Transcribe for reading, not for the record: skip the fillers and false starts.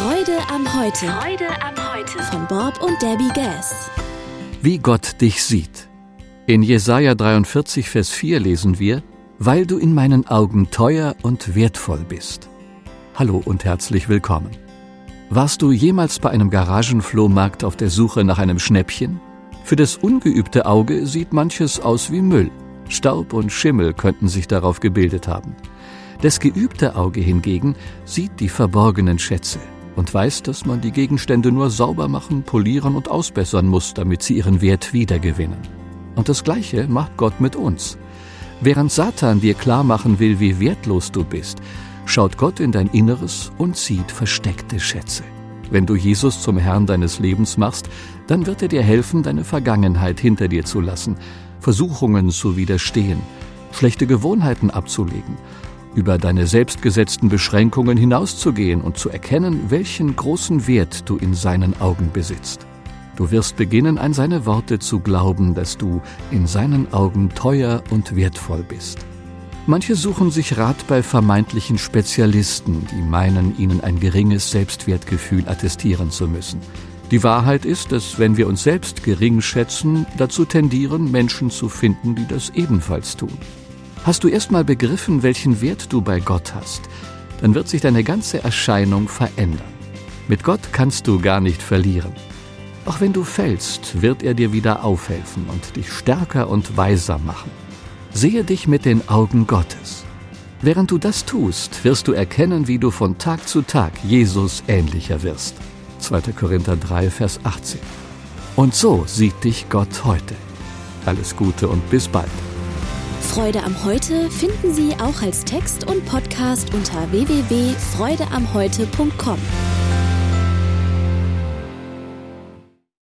Freude am Heute. Freude am Heute. Von Bob und Debbie Gass. Wie Gott dich sieht. In Jesaja 43, Vers 4 lesen wir: Weil du in meinen Augen teuer und wertvoll bist. Hallo und herzlich willkommen. Warst du jemals bei einem Garagenflohmarkt auf der Suche nach einem Schnäppchen? Für das ungeübte Auge sieht manches aus wie Müll. Staub und Schimmel könnten sich darauf gebildet haben. Das geübte Auge hingegen sieht die verborgenen Schätze und weiß, dass man die Gegenstände nur sauber machen, polieren und ausbessern muss, damit sie ihren Wert wiedergewinnen. Und das Gleiche macht Gott mit uns. Während Satan dir klar machen will, wie wertlos du bist, schaut Gott in dein Inneres und sieht versteckte Schätze. Wenn du Jesus zum Herrn deines Lebens machst, dann wird er dir helfen, deine Vergangenheit hinter dir zu lassen, Versuchungen zu widerstehen, schlechte Gewohnheiten abzulegen, über deine selbstgesetzten Beschränkungen hinauszugehen und zu erkennen, welchen großen Wert du in seinen Augen besitzt. Du wirst beginnen, an seine Worte zu glauben, dass du in seinen Augen teuer und wertvoll bist. Manche suchen sich Rat bei vermeintlichen Spezialisten, die meinen, ihnen ein geringes Selbstwertgefühl attestieren zu müssen. Die Wahrheit ist, dass, wenn wir uns selbst gering schätzen, dazu tendieren, Menschen zu finden, die das ebenfalls tun. Hast du erst mal begriffen, welchen Wert du bei Gott hast, dann wird sich deine ganze Erscheinung verändern. Mit Gott kannst du gar nicht verlieren. Auch wenn du fällst, wird er dir wieder aufhelfen und dich stärker und weiser machen. Sehe dich mit den Augen Gottes. Während du das tust, wirst du erkennen, wie du von Tag zu Tag Jesus ähnlicher wirst. 2. Korinther 3, Vers 18. Und so sieht dich Gott heute. Alles Gute und bis bald. Freude am Heute finden Sie auch als Text und Podcast unter www.freudeamheute.com.